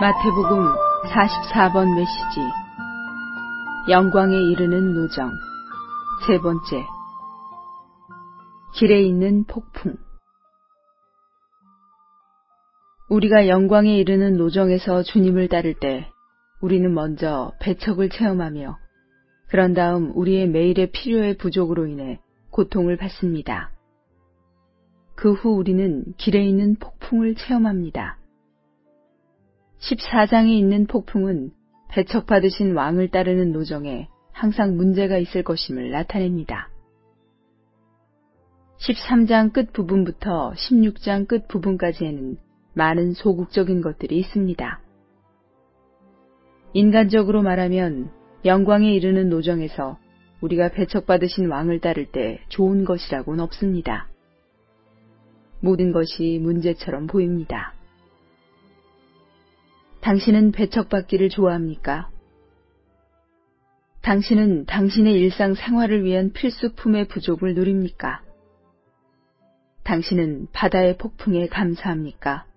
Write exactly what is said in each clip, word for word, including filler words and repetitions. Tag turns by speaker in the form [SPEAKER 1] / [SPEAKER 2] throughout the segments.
[SPEAKER 1] 마태복음 사십사 번 메시지. 영광에 이르는 노정. 세 번째. 길에 있는 폭풍. 우리가 영광에 이르는 노정에서 주님을 따를 때 우리는 먼저 배척을 체험하며 그런 다음 우리의 매일의 필요의 부족으로 인해 고통을 받습니다. 그 후 우리는 길에 있는 폭풍을 체험합니다. 십사 장에 있는 폭풍은 배척받으신 왕을 따르는 노정에 항상 문제가 있을 것임을 나타냅니다. 십삼 장 끝부분부터 십육 장 끝부분까지에는 많은 소극적인 것들이 있습니다. 인간적으로 말하면 영광에 이르는 노정에서 우리가 배척받으신 왕을 따를 때 좋은 것이라고는 없습니다. 모든 것이 문제처럼 보입니다. 당신은 배척받기를 좋아합니까? 당신은 당신의 일상 생활을 위한 필수품의 부족을 누립니까? 당신은 바다의 폭풍에 감사합니까?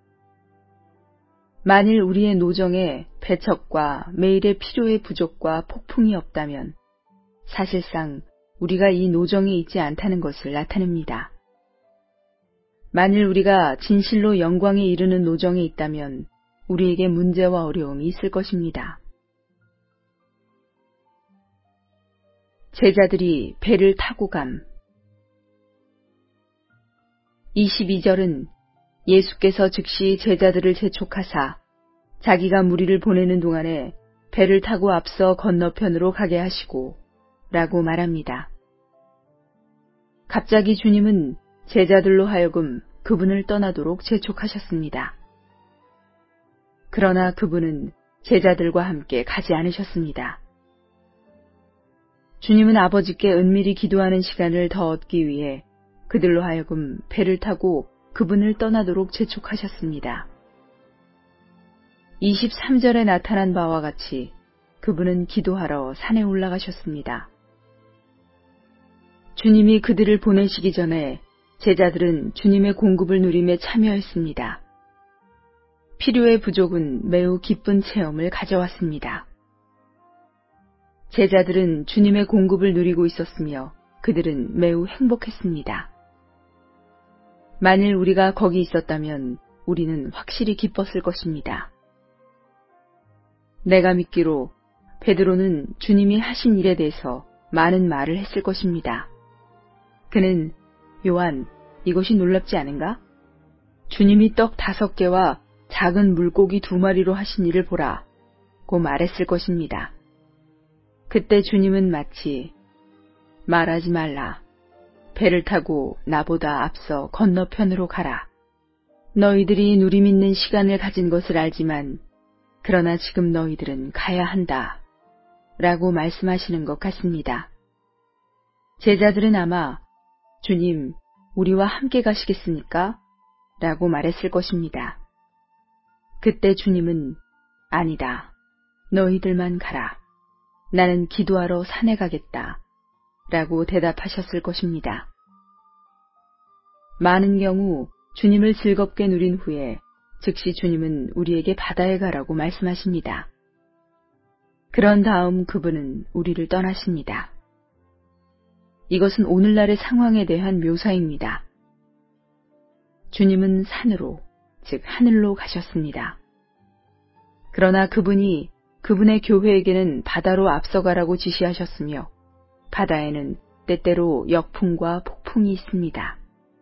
[SPEAKER 1] 만일 우리의 노정에 배척과 매일의 필요의 부족과 폭풍이 없다면 사실상 우리가 이 노정에 있지 않다는 것을 나타냅니다. 만일 우리가 진실로 영광에 이르는 노정에 있다면 우리에게 문제와 어려움이 있을 것입니다. 제자들이 배를 타고 감. 이십이 절은 예수께서 즉시 제자들을 재촉하사 자기가 무리를 보내는 동안에 배를 타고 앞서 건너편으로 가게 하시고 라고 말합니다. 갑자기 주님은 제자들로 하여금 그분을 떠나도록 재촉하셨습니다. 그러나 그분은 제자들과 함께 가지 않으셨습니다. 주님은 아버지께 은밀히 기도하는 시간을 더 얻기 위해 그들로 하여금 배를 타고 그분을 떠나도록 재촉하셨습니다. 이십삼 절에 나타난 바와 같이 그분은 기도하러 산에 올라가셨습니다. 주님이 그들을 보내시기 전에 제자들은 주님의 공급을 누림에 참여했습니다. 필요의 부족은 매우 기쁜 체험을 가져왔습니다. 제자들은 주님의 공급을 누리고 있었으며 그들은 매우 행복했습니다. 만일 우리가 거기 있었다면 우리는 확실히 기뻤을 것입니다. 내가 믿기로 베드로는 주님이 하신 일에 대해서 많은 말을 했을 것입니다. 그는 요한, 이것이 놀랍지 않은가? 주님이 떡 다섯 개와 작은 물고기 두 마리로 하신 일을 보라 고 말했을 것입니다. 그때 주님은 마치 말하지 말라. 배를 타고 나보다 앞서 건너편으로 가라. 너희들이 누림 있는 시간을 가진 것을 알지만 그러나 지금 너희들은 가야 한다. 라고 말씀하시는 것 같습니다. 제자들은 아마 주님, 우리와 함께 가시겠습니까? 라고 말했을 것입니다. 그때 주님은 아니다. 너희들만 가라. 나는 기도하러 산에 가겠다. 라고 대답하셨을 것입니다. 많은 경우 주님을 즐겁게 누린 후에 즉시 주님은 우리에게 바다에 가라고 말씀하십니다. 그런 다음 그분은 우리를 떠나십니다. 이것은 오늘날의 상황에 대한 묘사입니다. 주님은 산으로, 즉 하늘로 가셨습니다. 그러나 그분이 그분의 교회에게는 바다로 앞서가라고 지시하셨으며 바다에는 때때로 역풍과 폭풍이 있습니다.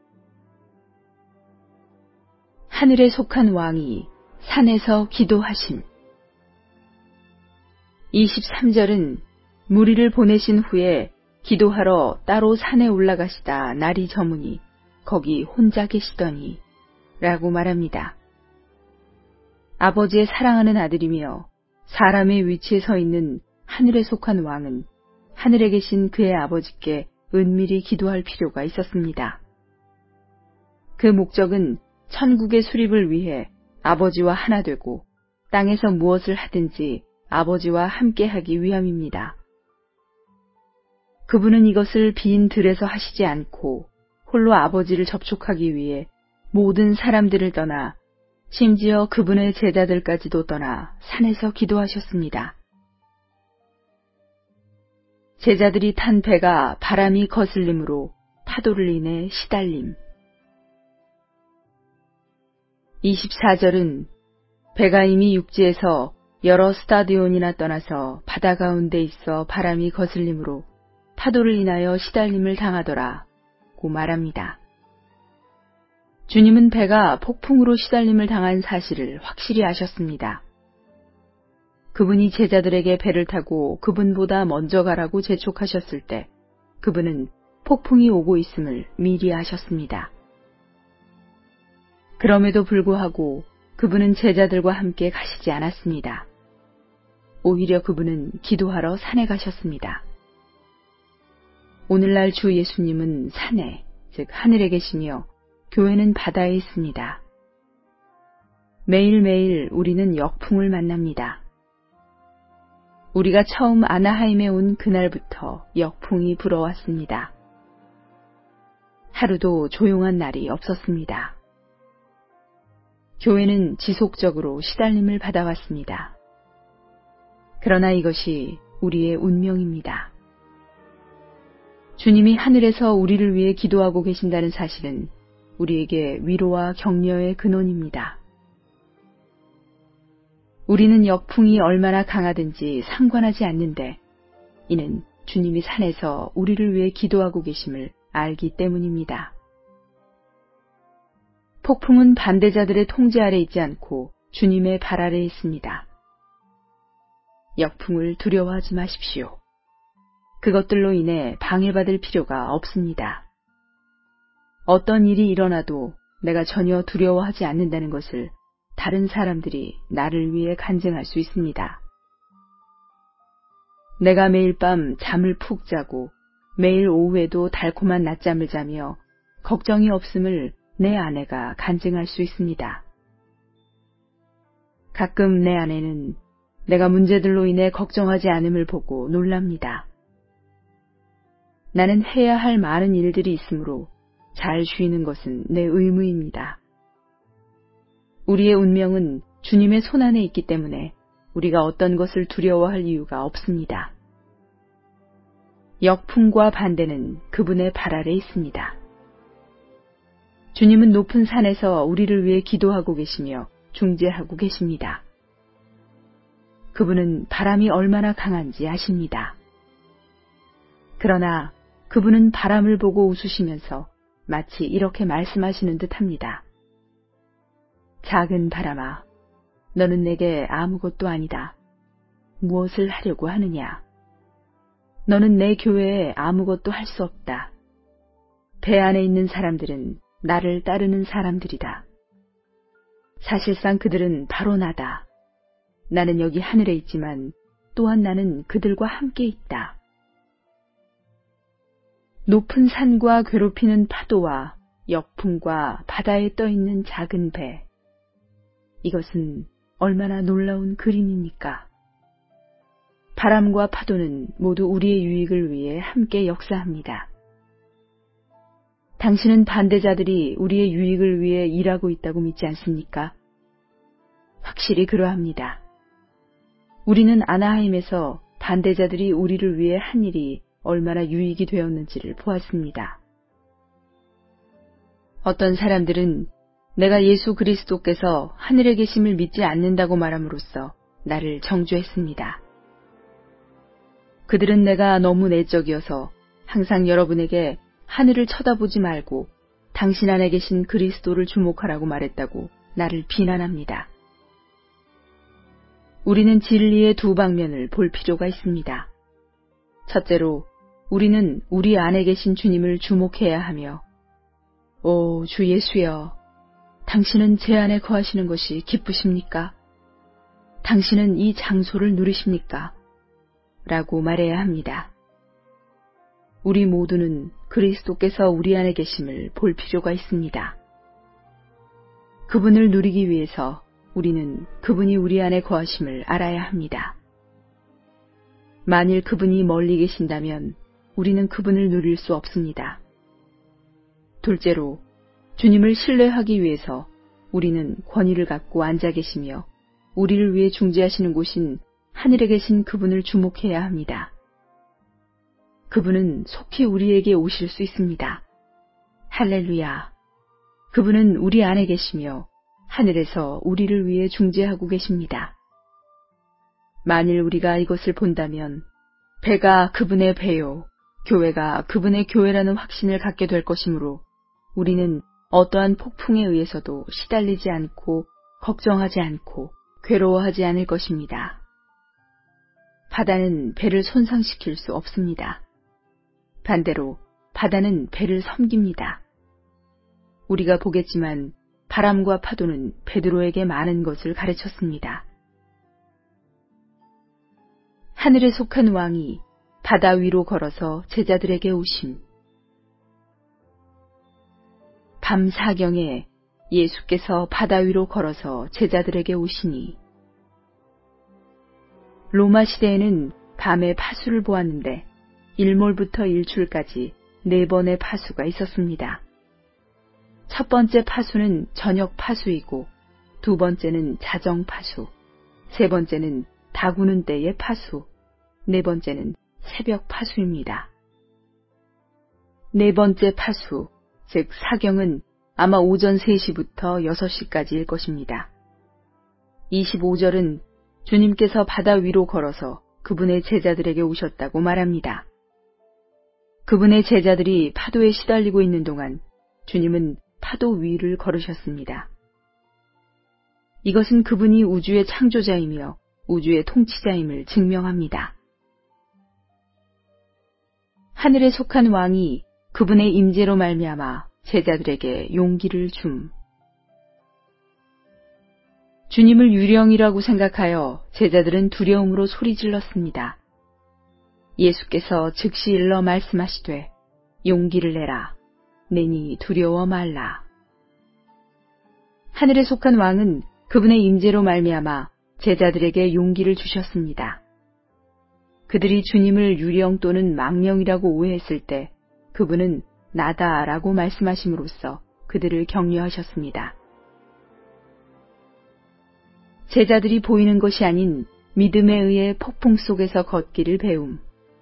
[SPEAKER 1] 하늘에 속한 왕이 산에서 기도하심. 이십삼 절은 무리를 보내신 후에 기도하러 따로 산에 올라가시다 날이 저무니 거기 혼자 계시더니 라고 말합니다. 아버지의 사랑하는 아들이며 사람의 위치에 서 있는 하늘에 속한 왕은 하늘에 계신 그의 아버지께 은밀히 기도할 필요가 있었습니다. 그 목적은 천국의 수립을 위해 아버지와 하나 되고 땅에서 무엇을 하든지 아버지와 함께 하기 위함입니다. 그분은 이것을 빈 들에서 하시지 않고 홀로 아버지를 접촉하기 위해 모든 사람들을 떠나 심지어 그분의 제자들까지도 떠나 산에서 기도하셨습니다. 제자들이 탄 배가 바람이 거슬림으로 파도를 인해 시달림. 이십사 절은 배가 이미 육지에서 여러 스타디온이나 떠나서 바다 가운데 있어 바람이 거슬림으로 파도를 인하여 시달림을 당하더라고 말합니다. 주님은 배가 폭풍으로 시달림을 당한 사실을 확실히 아셨습니다. 그분이 제자들에게 배를 타고 그분보다 먼저 가라고 재촉하셨을 때 그분은 폭풍이 오고 있음을 미리 아셨습니다. 그럼에도 불구하고 그분은 제자들과 함께 가시지 않았습니다. 오히려 그분은 기도하러 산에 가셨습니다. 오늘날 주 예수님은 산에, 즉 하늘에 계시며 교회는 바다에 있습니다. 매일매일 우리는 역풍을 만납니다. 우리가 처음 아나하임에 온 그날부터 역풍이 불어왔습니다. 하루도 조용한 날이 없었습니다. 교회는 지속적으로 시달림을 받아왔습니다. 그러나 이것이 우리의 운명입니다. 주님이 하늘에서 우리를 위해 기도하고 계신다는 사실은 우리에게 위로와 격려의 근원입니다. 우리는 역풍이 얼마나 강하든지 상관하지 않는데 이는 주님이 산에서 우리를 위해 기도하고 계심을 알기 때문입니다. 폭풍은 반대자들의 통제 아래 있지 않고 주님의 발 아래 있습니다. 역풍을 두려워하지 마십시오. 그것들로 인해 방해받을 필요가 없습니다. 어떤 일이 일어나도 내가 전혀 두려워하지 않는다는 것을 다른 사람들이 나를 위해 간증할 수 있습니다. 내가 매일 밤 잠을 푹 자고 매일 오후에도 달콤한 낮잠을 자며 걱정이 없음을 내 아내가 간증할 수 있습니다. 가끔 내 아내는 내가 문제들로 인해 걱정하지 않음을 보고 놀랍니다. 나는 해야 할 많은 일들이 있으므로 잘 쉬는 것은 내 의무입니다. 우리의 운명은 주님의 손안에 있기 때문에 우리가 어떤 것을 두려워할 이유가 없습니다. 역풍과 반대는 그분의 발 아래 있습니다. 주님은 높은 산에서 우리를 위해 기도하고 계시며 중재하고 계십니다. 그분은 바람이 얼마나 강한지 아십니다. 그러나 그분은 바람을 보고 웃으시면서 마치 이렇게 말씀하시는 듯합니다. 작은 바람아, 너는 내게 아무것도 아니다. 무엇을 하려고 하느냐? 너는 내 교회에 아무것도 할 수 없다. 배 안에 있는 사람들은 나를 따르는 사람들이다. 사실상 그들은 바로 나다. 나는 여기 하늘에 있지만 또한 나는 그들과 함께 있다. 높은 산과 괴롭히는 파도와 역풍과 바다에 떠있는 작은 배. 이것은 얼마나 놀라운 그림입니까? 바람과 파도는 모두 우리의 유익을 위해 함께 역사합니다. 당신은 반대자들이 우리의 유익을 위해 일하고 있다고 믿지 않습니까? 확실히 그러합니다. 우리는 아나하임에서 반대자들이 우리를 위해 한 일이 얼마나 유익이 되었는지를 보았습니다. 어떤 사람들은 내가 예수 그리스도께서 하늘에 계심을 믿지 않는다고 말함으로써 나를 정죄했습니다. 그들은 내가 너무 내적이어서 항상 여러분에게 하늘을 쳐다보지 말고 당신 안에 계신 그리스도를 주목하라고 말했다고 나를 비난합니다. 우리는 진리의 두 방면을 볼 필요가 있습니다. 첫째로 우리는 우리 안에 계신 주님을 주목해야 하며, 오, 주 예수여, 당신은 제 안에 거하시는 것이 기쁘십니까? 당신은 이 장소를 누리십니까? 라고 말해야 합니다. 우리 모두는 그리스도께서 우리 안에 계심을 볼 필요가 있습니다. 그분을 누리기 위해서 우리는 그분이 우리 안에 거하심을 알아야 합니다. 만일 그분이 멀리 계신다면 우리는 그분을 누릴 수 없습니다. 둘째로, 주님을 신뢰하기 위해서 우리는 권위를 갖고 앉아 계시며 우리를 위해 중재하시는 곳인 하늘에 계신 그분을 주목해야 합니다. 그분은 속히 우리에게 오실 수 있습니다. 할렐루야! 그분은 우리 안에 계시며 하늘에서 우리를 위해 중재하고 계십니다. 만일 우리가 이것을 본다면 배가 그분의 배요, 교회가 그분의 교회라는 확신을 갖게 될 것이므로 우리는 어떠한 폭풍에 의해서도 시달리지 않고 걱정하지 않고 괴로워하지 않을 것입니다. 바다는 배를 손상시킬 수 없습니다. 반대로 바다는 배를 섬깁니다. 우리가 보겠지만 바람과 파도는 베드로에게 많은 것을 가르쳤습니다. 하늘에 속한 왕이 바다 위로 걸어서 제자들에게 오심. 밤 사경에 예수께서 바다 위로 걸어서 제자들에게 오시니. 로마 시대에는 밤에 파수를 보았는데 일몰부터 일출까지 네 번의 파수가 있었습니다. 첫 번째 파수는 저녁 파수이고 두 번째는 자정 파수, 세 번째는 다구는 때의 파수, 네 번째는 새벽 파수입니다. 네 번째 파수, 즉 사경은 아마 오전 세 시부터 여섯 시까지일 것입니다. 이십오 절은 주님께서 바다 위로 걸어서 그분의 제자들에게 오셨다고 말합니다. 그분의 제자들이 파도에 시달리고 있는 동안 주님은 파도 위를 걸으셨습니다. 이것은 그분이 우주의 창조자이며 우주의 통치자임을 증명합니다. 하늘에 속한 왕이 그분의 임재로 말미암아 제자들에게 용기를 줌. 주님을 유령이라고 생각하여 제자들은 두려움으로 소리질렀습니다. 예수께서 즉시 일러 말씀하시되 용기를 내라. 내니 두려워 말라. 하늘에 속한 왕은 그분의 임재로 말미암아 제자들에게 용기를 주셨습니다. 그들이 주님을 유령 또는 망령이라고 오해했을 때 그분은 나다라고 말씀하심으로써 그들을 격려하셨습니다. 제자들이 보이는 것이 아닌 믿음에 의해 폭풍 속에서 걷기를 배움.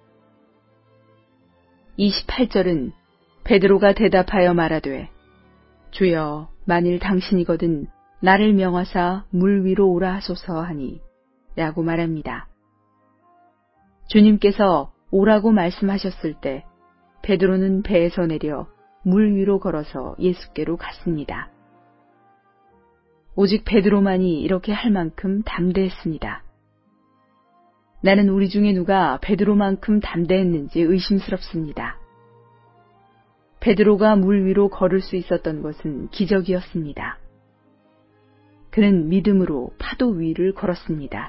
[SPEAKER 1] 이십팔 절은 베드로가 대답하여 말하되 주여 만일 당신이거든 나를 명하사 물 위로 오라 하소서 하니 라고 말합니다. 주님께서 오라고 말씀하셨을 때 베드로는 배에서 내려 물 위로 걸어서 예수께로 갔습니다. 오직 베드로만이 이렇게 할 만큼 담대했습니다. 나는 우리 중에 누가 베드로만큼 담대했는지 의심스럽습니다. 베드로가 물 위로 걸을 수 있었던 것은 기적이었습니다. 그는 믿음으로 파도 위를 걸었습니다.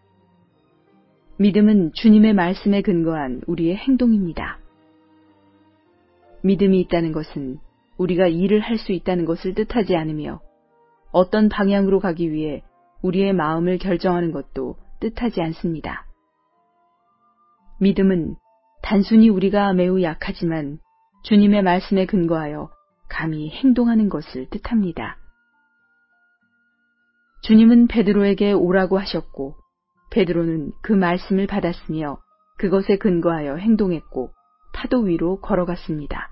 [SPEAKER 1] 믿음은 주님의 말씀에 근거한 우리의 행동입니다. 믿음이 있다는 것은 우리가 일을 할 수 있다는 것을 뜻하지 않으며 어떤 방향으로 가기 위해 우리의 마음을 결정하는 것도 뜻하지 않습니다. 믿음은 단순히 우리가 매우 약하지만 주님의 말씀에 근거하여 감히 행동하는 것을 뜻합니다. 주님은 베드로에게 오라고 하셨고 베드로는 그 말씀을 받았으며 그것에 근거하여 행동했고 파도 위로 걸어갔습니다.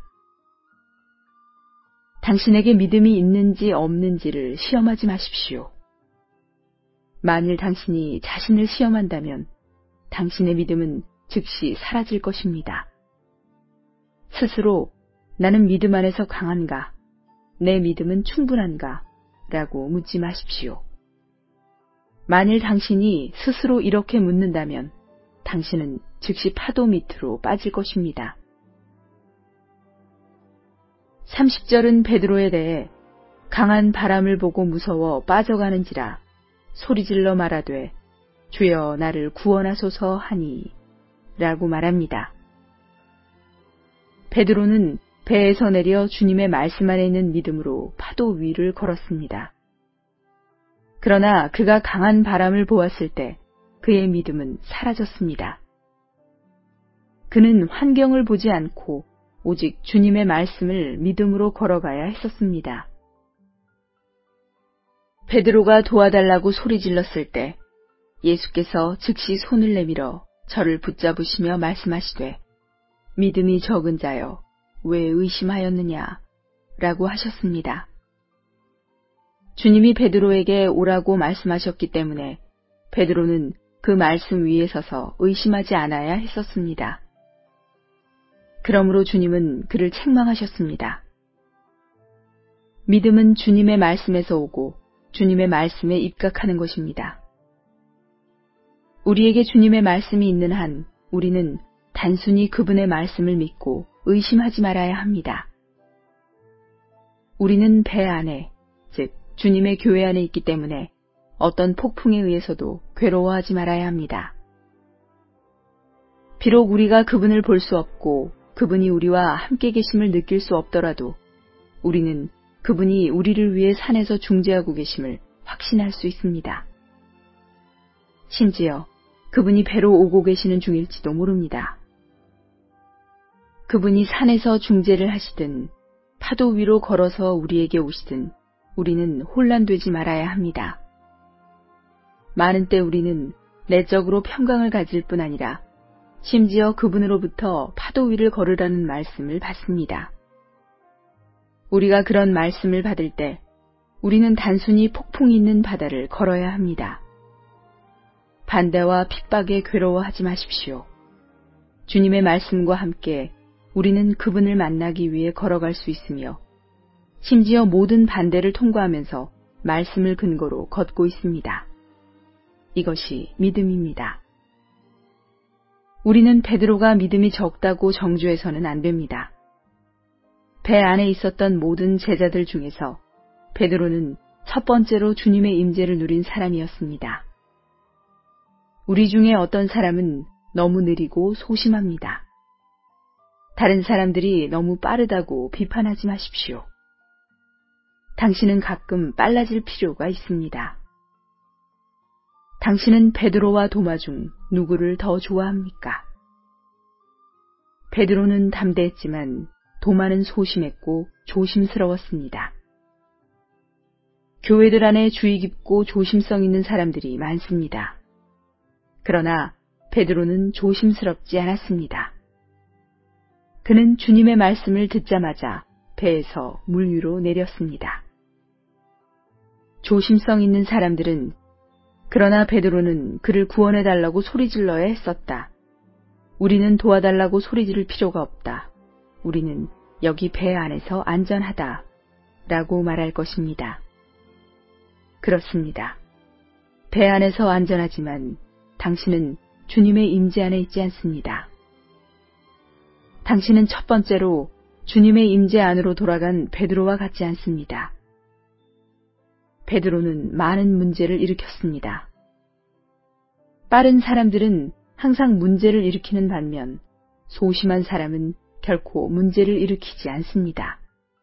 [SPEAKER 1] 당신에게 믿음이 있는지 없는지를 시험하지 마십시오. 만일 당신이 자신을 시험한다면 당신의 믿음은 즉시 사라질 것입니다. 스스로 나는 믿음 안에서 강한가? 내 믿음은 충분한가? 라고 묻지 마십시오. 만일 당신이 스스로 이렇게 묻는다면 당신은 즉시 파도 밑으로 빠질 것입니다. 삼십 절은 베드로에 대해 강한 바람을 보고 무서워 빠져가는지라 소리질러 말하되 주여 나를 구원하소서 하니 라고 말합니다. 베드로는 배에서 내려 주님의 말씀 안에 있는 믿음으로 파도 위를 걸었습니다. 그러나 그가 강한 바람을 보았을 때 그의 믿음은 사라졌습니다. 그는 환경을 보지 않고 오직 주님의 말씀을 믿음으로 걸어가야 했었습니다. 베드로가 도와달라고 소리 질렀을 때 예수께서 즉시 손을 내밀어 저를 붙잡으시며 말씀하시되 믿음이 적은 자여 왜 의심하였느냐 라고 하셨습니다. 주님이 베드로에게 오라고 말씀하셨기 때문에 베드로는 그 말씀 위에 서서 의심하지 않아야 했었습니다. 그러므로 주님은 그를 책망하셨습니다. 믿음은 주님의 말씀에서 오고 주님의 말씀에 입각하는 것입니다. 우리에게 주님의 말씀이 있는 한 우리는 단순히 그분의 말씀을 믿고 의심하지 말아야 합니다. 우리는 배 안에, 즉 주님의 교회 안에 있기 때문에 어떤 폭풍에 의해서도 괴로워하지 말아야 합니다. 비록 우리가 그분을 볼 수 없고 그분이 우리와 함께 계심을 느낄 수 없더라도 우리는 그분이 우리를 위해 산에서 중재하고 계심을 확신할 수 있습니다. 심지어 그분이 배로 오고 계시는 중일지도 모릅니다. 그분이 산에서 중재를 하시든 파도 위로 걸어서 우리에게 오시든 우리는 혼란되지 말아야 합니다. 많은 때 우리는 내적으로 평강을 가질 뿐 아니라 심지어 그분으로부터 파도 위를 걸으라는 말씀을 받습니다. 우리가 그런 말씀을 받을 때 우리는 단순히 폭풍이 있는 바다를 걸어야 합니다. 반대와 핍박에 괴로워하지 마십시오. 주님의 말씀과 함께 우리는 그분을 만나기 위해 걸어갈 수 있으며 심지어 모든 반대를 통과하면서 말씀을 근거로 걷고 있습니다. 이것이 믿음입니다. 우리는 베드로가 믿음이 적다고 정죄해서는 안 됩니다. 배 안에 있었던 모든 제자들 중에서 베드로는 첫 번째로 주님의 임재를 누린 사람이었습니다. 우리 중에 어떤 사람은 너무 느리고 소심합니다. 다른 사람들이 너무 빠르다고 비판하지 마십시오. 당신은 가끔 빨라질 필요가 있습니다. 당신은 베드로와 도마 중 누구를 더 좋아합니까? 베드로는 담대했지만 도마는 소심했고 조심스러웠습니다. 교회들 안에 주의 깊고 조심성 있는 사람들이 많습니다. 그러나 베드로는 조심스럽지 않았습니다. 그는 주님의 말씀을 듣자마자 배에서 물 위로 내렸습니다. 조심성 있는 사람들은 그러나 베드로는 그를 구원해달라고 소리질러야 했었다. 우리는 도와달라고 소리지를 필요가 없다. 우리는 여기 배 안에서 안전하다. 라고 말할 것입니다. 그렇습니다. 배 안에서 안전하지만 당신은 주님의 임재 안에 있지 않습니다. 당신은 첫 번째로 주님의 임재 안으로 돌아간 베드로와 같지 않습니다. 베드로는 많은 문제를 일으켰습니다. 빠른 사람들은 항상 문제를 일으키는 반면 소심한 사람은 결코 문제를 일으키지 않습니다.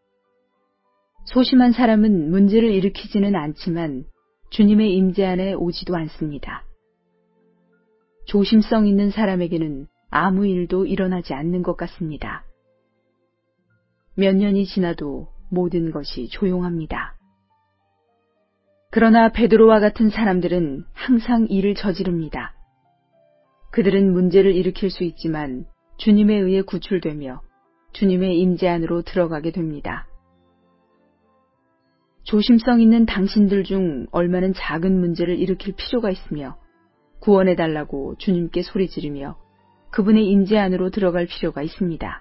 [SPEAKER 1] 소심한 사람은 문제를 일으키지는 않지만 주님의 임재 안에 오지도 않습니다. 조심성 있는 사람에게는 아무 일도 일어나지 않는 것 같습니다. 몇 년이 지나도 모든 것이 조용합니다. 그러나 베드로와 같은 사람들은 항상 일을 저지릅니다. 그들은 문제를 일으킬 수 있지만 주님에 의해 구출되며 주님의 임재 안으로 들어가게 됩니다. 조심성 있는 당신들 중 얼마는 작은 문제를 일으킬 필요가 있으며 구원해달라고 주님께 소리 지르며 그분의 임재 안으로 들어갈 필요가 있습니다.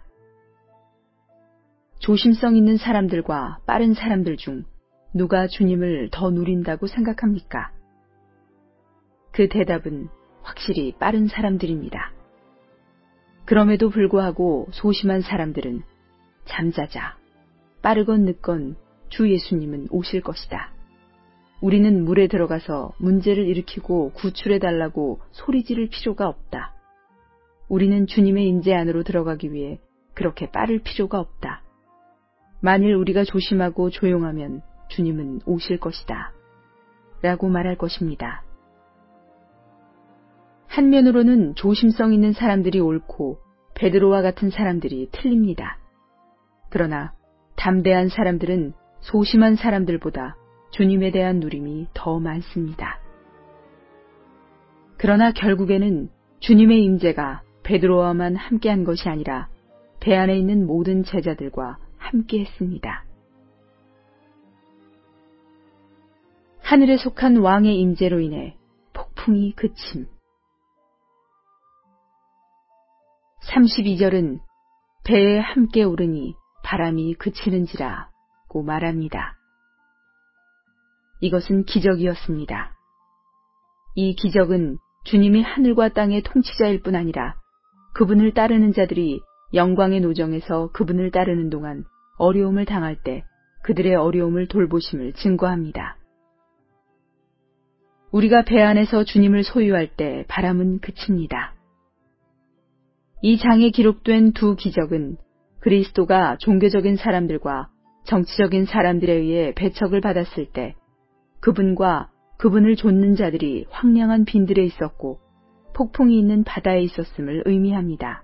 [SPEAKER 1] 조심성 있는 사람들과 빠른 사람들 중 누가 주님을 더 누린다고 생각합니까? 그 대답은 확실히 빠른 사람들입니다. 그럼에도 불구하고 소심한 사람들은 잠자자, 빠르건 늦건 주 예수님은 오실 것이다. 우리는 물에 들어가서 문제를 일으키고 구출해달라고 소리 지를 필요가 없다. 우리는 주님의 임재 안으로 들어가기 위해 그렇게 빠를 필요가 없다. 만일 우리가 조심하고 조용하면 주님은 오실 것이다. 라고 말할 것입니다. 한면으로는 조심성 있는 사람들이 옳고 베드로와 같은 사람들이 틀립니다. 그러나 담대한 사람들은 소심한 사람들보다 주님에 대한 누림이 더 많습니다. 그러나 결국에는 주님의 임재가 베드로와만 함께한 것이 아니라 배 안에 있는 모든 제자들과 함께했습니다. 하늘에 속한 왕의 임재로 인해 폭풍이 그침. 삼십이 절은 배에 함께 오르니 바람이 그치는지라고 말합니다. 이것은 기적이었습니다. 이 기적은 주님이 하늘과 땅의 통치자일 뿐 아니라 그분을 따르는 자들이 영광의 노정에서 그분을 따르는 동안 어려움을 당할 때 그들의 어려움을 돌보심을 증거합니다. 우리가 배 안에서 주님을 소유할 때 바람은 그칩니다. 이 장에 기록된 두 기적은 그리스도가 종교적인 사람들과 정치적인 사람들에 의해 배척을 받았을 때 그분과 그분을 좇는 자들이 황량한 빈들에 있었고 폭풍이 있는 바다에 있었음을 의미합니다.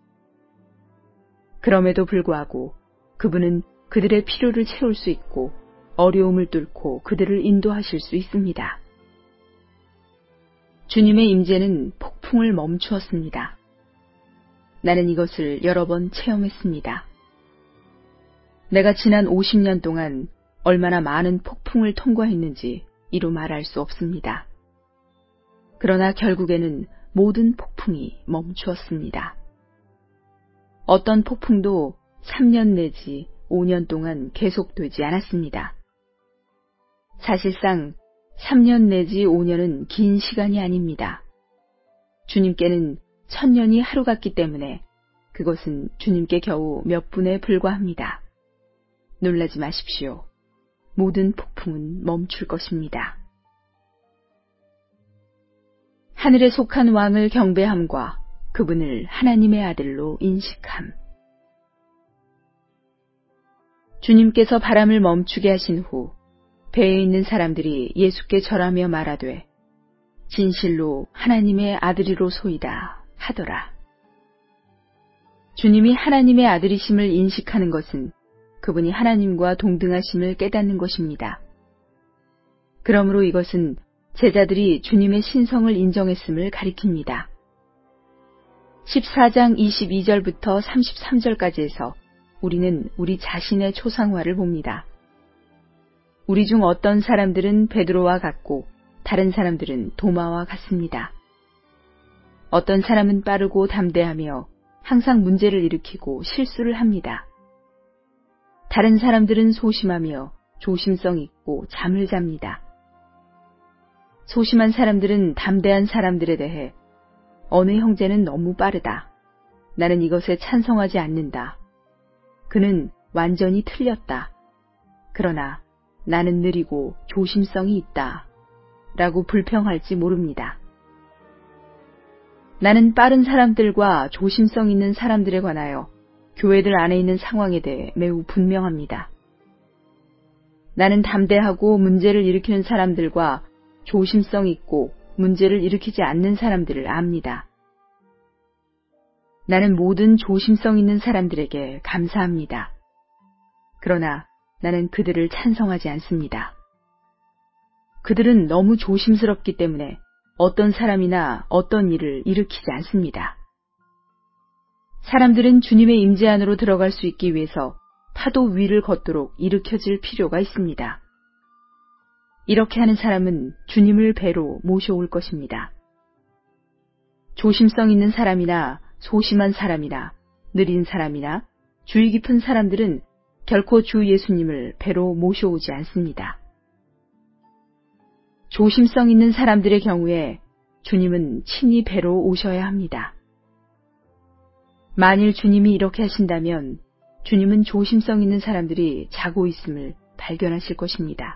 [SPEAKER 1] 그럼에도 불구하고 그분은 그들의 필요를 채울 수 있고 어려움을 뚫고 그들을 인도하실 수 있습니다. 주님의 임재는 폭풍을 멈추었습니다. 나는 이것을 여러 번 체험했습니다. 내가 지난 오십 년 동안 얼마나 많은 폭풍을 통과했는지 이루 말할 수 없습니다. 그러나 결국에는 모든 폭풍이 멈추었습니다. 어떤 폭풍도 삼 년 내지 오 년 동안 계속되지 않았습니다. 사실상 삼 년 내지 오 년은 긴 시간이 아닙니다. 주님께는 천년이 하루 같기 때문에 그것은 주님께 겨우 몇 분에 불과합니다. 놀라지 마십시오. 모든 폭풍은 멈출 것입니다. 하늘에 속한 왕을 경배함과 그분을 하나님의 아들로 인식함. 주님께서 바람을 멈추게 하신 후 배에 있는 사람들이 예수께 절하며 말하되 진실로 하나님의 아들이로소이다 하더라. 주님이 하나님의 아들이심을 인식하는 것은 그분이 하나님과 동등하심을 깨닫는 것입니다. 그러므로 이것은 제자들이 주님의 신성을 인정했음을 가리킵니다. 십사 장 이십이 절부터 삼십삼 절까지 해서 우리는 우리 자신의 초상화를 봅니다. 우리 중 어떤 사람들은 베드로와 같고 다른 사람들은 도마와 같습니다. 어떤 사람은 빠르고 담대하며 항상 문제를 일으키고 실수를 합니다. 다른 사람들은 소심하며 조심성 있고 잠을 잡니다. 소심한 사람들은 담대한 사람들에 대해 어느 형제는 너무 빠르다. 나는 이것에 찬성하지 않는다. 그는 완전히 틀렸다. 그러나 나는 느리고 조심성이 있다. 라고 불평할지 모릅니다. 나는 빠른 사람들과 조심성 있는 사람들에 관하여 교회들 안에 있는 상황에 대해 매우 분명합니다. 나는 담대하고 문제를 일으키는 사람들과 조심성 있고 문제를 일으키지 않는 사람들을 압니다. 나는 모든 조심성 있는 사람들에게 감사합니다. 그러나 나는 그들을 찬성하지 않습니다. 그들은 너무 조심스럽기 때문에 어떤 사람이나 어떤 일을 일으키지 않습니다. 사람들은 주님의 임재 안으로 들어갈 수 있기 위해서 파도 위를 걷도록 일으켜질 필요가 있습니다. 이렇게 하는 사람은 주님을 배로 모셔올 것입니다. 조심성 있는 사람이나 소심한 사람이나 느린 사람이나 주의 깊은 사람들은 결코 주 예수님을 배로 모셔오지 않습니다. 조심성 있는 사람들의 경우에 주님은 친히 배로 오셔야 합니다. 만일 주님이 이렇게 하신다면 주님은 조심성 있는 사람들이 자고 있음을 발견하실 것입니다.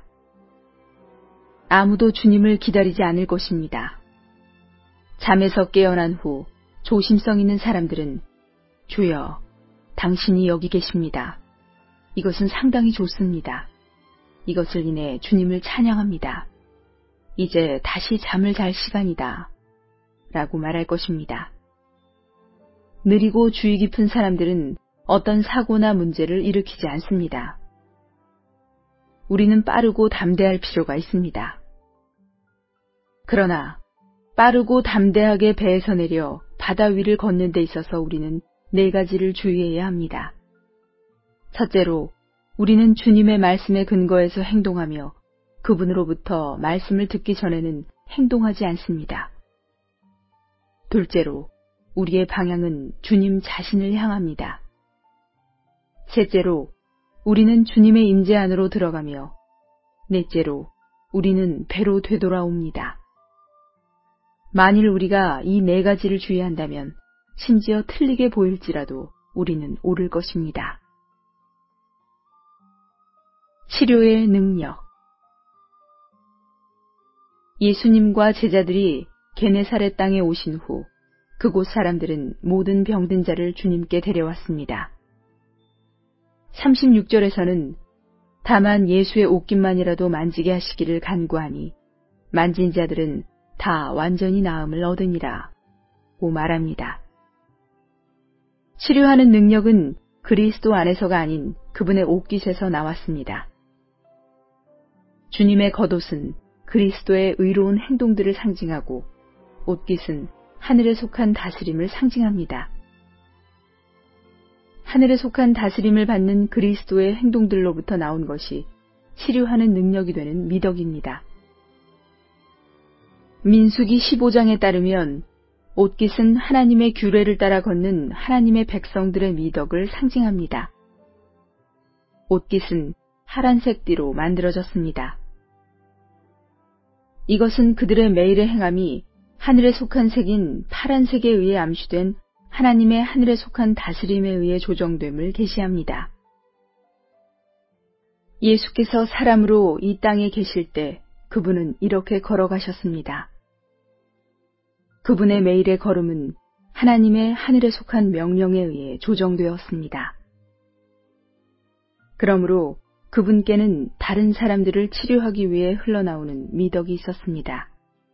[SPEAKER 1] 아무도 주님을 기다리지 않을 것입니다. 잠에서 깨어난 후 조심성 있는 사람들은 주여, 당신이 여기 계십니다. 이것은 상당히 좋습니다. 이것을 인해 주님을 찬양합니다. 이제 다시 잠을 잘 시간이다. 라고 말할 것입니다. 느리고 주의 깊은 사람들은 어떤 사고나 문제를 일으키지 않습니다. 우리는 빠르고 담대할 필요가 있습니다. 그러나 빠르고 담대하게 배에서 내려 바다 위를 걷는 데 있어서 우리는 네 가지를 주의해야 합니다. 첫째로, 우리는 주님의 말씀에 근거해서 행동하며 그분으로부터 말씀을 듣기 전에는 행동하지 않습니다. 둘째로, 우리의 방향은 주님 자신을 향합니다. 셋째로, 우리는 주님의 임재 안으로 들어가며, 넷째로, 우리는 배로 되돌아옵니다. 만일 우리가 이 네 가지를 주의한다면 심지어 틀리게 보일지라도 우리는 옳을 것입니다. 치료의 능력. 예수님과 제자들이 게네사렛 땅에 오신 후 그곳 사람들은 모든 병든 자를 주님께 데려왔습니다. 삼십육 절에서는 다만 예수의 옷깃만이라도 만지게 하시기를 간구하니 만진 자들은 다 완전히 나음을 얻으니라 고 말합니다. 치료하는 능력은 그리스도 안에서가 아닌 그분의 옷깃에서 나왔습니다. 주님의 겉옷은 그리스도의 의로운 행동들을 상징하고 옷깃은 하늘에 속한 다스림을 상징합니다. 하늘에 속한 다스림을 받는 그리스도의 행동들로부터 나온 것이 치료하는 능력이 되는 미덕입니다. 민수기 십오 장에 따르면 옷깃은 하나님의 규례를 따라 걷는 하나님의 백성들의 미덕을 상징합니다. 옷깃은 하란색 띠로 만들어졌습니다. 이것은 그들의 매일의 행함이 하늘에 속한 색인 파란색에 의해 암시된 하나님의 하늘에 속한 다스림에 의해 조정됨을 계시합니다. 예수께서 사람으로 이 땅에 계실 때 그분은 이렇게 걸어가셨습니다. 그분의 매일의 걸음은 하나님의 하늘에 속한 명령에 의해 조정되었습니다. 그러므로 그분께는 다른 사람들을 치료하기 위해 흘러나오는 미덕이 있었습니다.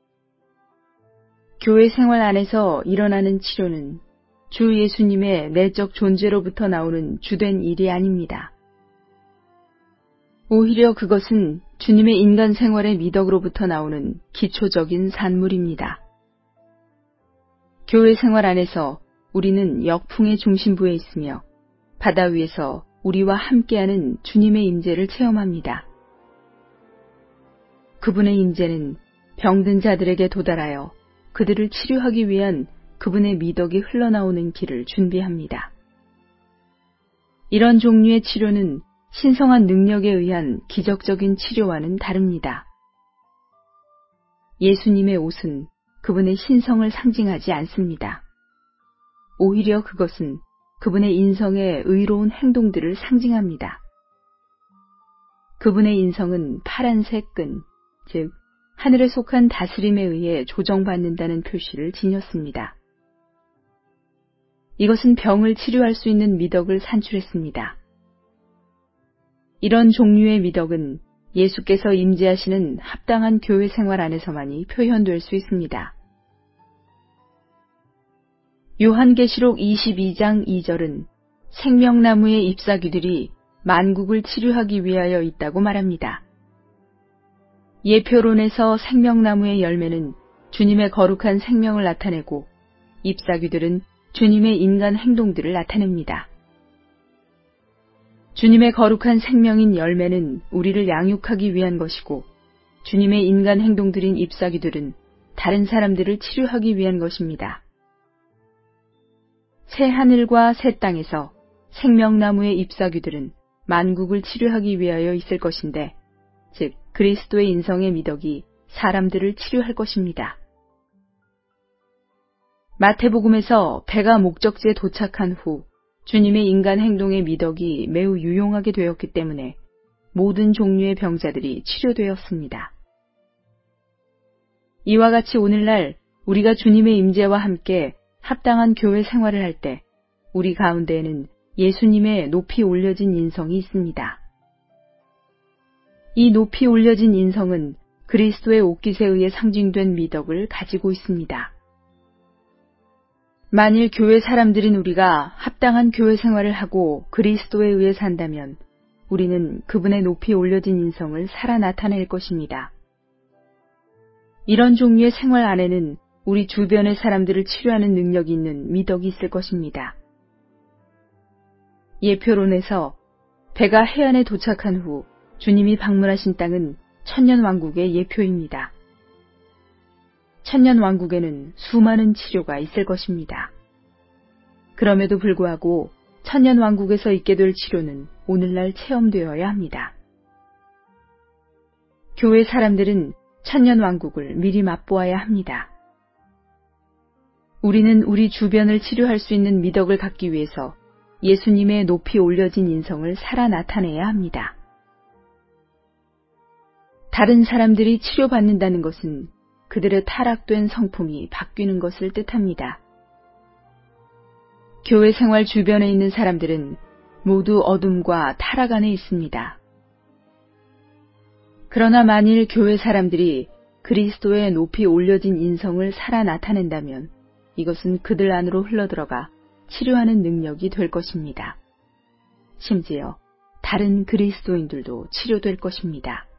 [SPEAKER 1] 교회 생활 안에서 일어나는 치료는 주 예수님의 내적 존재로부터 나오는 주된 일이 아닙니다. 오히려 그것은 주님의 인간 생활의 미덕으로부터 나오는 기초적인 산물입니다. 교회 생활 안에서 우리는 역풍의 중심부에 있으며 바다 위에서 우리와 함께하는 주님의 임재를 체험합니다. 그분의 임재는 병든 자들에게 도달하여 그들을 치료하기 위한 그분의 미덕이 흘러나오는 길을 준비합니다. 이런 종류의 치료는 신성한 능력에 의한 기적적인 치료와는 다릅니다. 예수님의 옷은 그분의 신성을 상징하지 않습니다. 오히려 그것은 그분의 인성의 의로운 행동들을 상징합니다. 그분의 인성은 파란색 끈, 즉 하늘에 속한 다스림에 의해 조정받는다는 표시를 지녔습니다. 이것은 병을 치료할 수 있는 미덕을 산출했습니다. 이런 종류의 미덕은 예수께서 임재하시는 합당한 교회 생활 안에서만이 표현될 수 있습니다. 요한계시록 이십이 장 이 절은 생명나무의 잎사귀들이 만국을 치료하기 위하여 있다고 말합니다. 예표론에서 생명나무의 열매는 주님의 거룩한 생명을 나타내고 잎사귀들은 주님의 인간 행동들을 나타냅니다. 주님의 거룩한 생명인 열매는 우리를 양육하기 위한 것이고 주님의 인간 행동들인 잎사귀들은 다른 사람들을 치료하기 위한 것입니다. 새 하늘과 새 땅에서 생명나무의 잎사귀들은 만국을 치료하기 위하여 있을 것인데, 즉 그리스도의 인성의 미덕이 사람들을 치료할 것입니다. 마태복음에서 배가 목적지에 도착한 후 주님의 인간 행동의 미덕이 매우 유용하게 되었기 때문에 모든 종류의 병자들이 치료되었습니다. 이와 같이 오늘날 우리가 주님의 임재와 함께 합당한 교회 생활을 할 때 우리 가운데에는 예수님의 높이 올려진 인성이 있습니다. 이 높이 올려진 인성은 그리스도의 옷깃에 의해 상징된 미덕을 가지고 있습니다. 만일 교회 사람들인 우리가 합당한 교회 생활을 하고 그리스도에 의해 산다면 우리는 그분의 높이 올려진 인성을 살아 나타낼 것입니다. 이런 종류의 생활 안에는 우리 주변의 사람들을 치료하는 능력이 있는 미덕이 있을 것입니다. 예표론에서 배가 해안에 도착한 후 주님이 방문하신 땅은 천년왕국의 예표입니다. 천년왕국에는 수많은 치료가 있을 것입니다. 그럼에도 불구하고 천년왕국에서 있게 될 치료는 오늘날 체험되어야 합니다. 교회 사람들은 천년왕국을 미리 맛보아야 합니다. 우리는 우리 주변을 치료할 수 있는 미덕을 갖기 위해서 예수님의 높이 올려진 인성을 살아 나타내야 합니다. 다른 사람들이 치료받는다는 것은 그들의 타락된 성품이 바뀌는 것을 뜻합니다. 교회 생활 주변에 있는 사람들은 모두 어둠과 타락 안에 있습니다. 그러나 만일 교회 사람들이 그리스도의 높이 올려진 인성을 살아 나타낸다면 이것은 그들 안으로 흘러들어가 치료하는 능력이 될 것입니다. 심지어 다른 그리스도인들도 치료될 것입니다.